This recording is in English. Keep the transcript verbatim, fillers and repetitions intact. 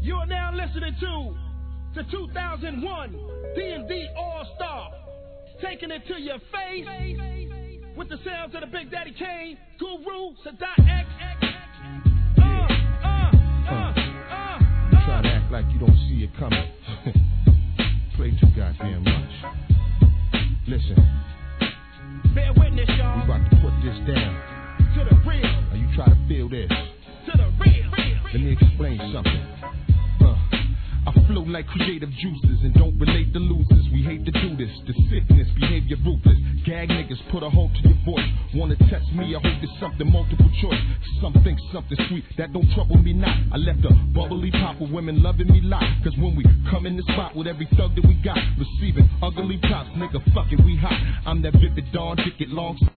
You are now listening to the two thousand one D and D All-Star, taking it to your face with the sounds of the Big Daddy Kane, Guru, Sadat X. Uh, uh, uh, uh, you try to act like you don't see it coming. Play too goddamn much. Listen. Bear witness, y'all. We about to put this down. To the real. Now you try to feel this. To the real. Let me explain something. Uh, I flow like creative juices and don't relate to losers. We hate to do this. The sickness, behavior ruthless. Gag niggas, put a hold to your voice. Wanna test me? I hope it's something multiple choice. Some think something sweet that don't trouble me not. I left a bubbly pop with women loving me lot. Cause when we come in the spot with every thug that we got, receiving ugly props, nigga, fuck it, we hot. I'm that vivid dawn, dick it long.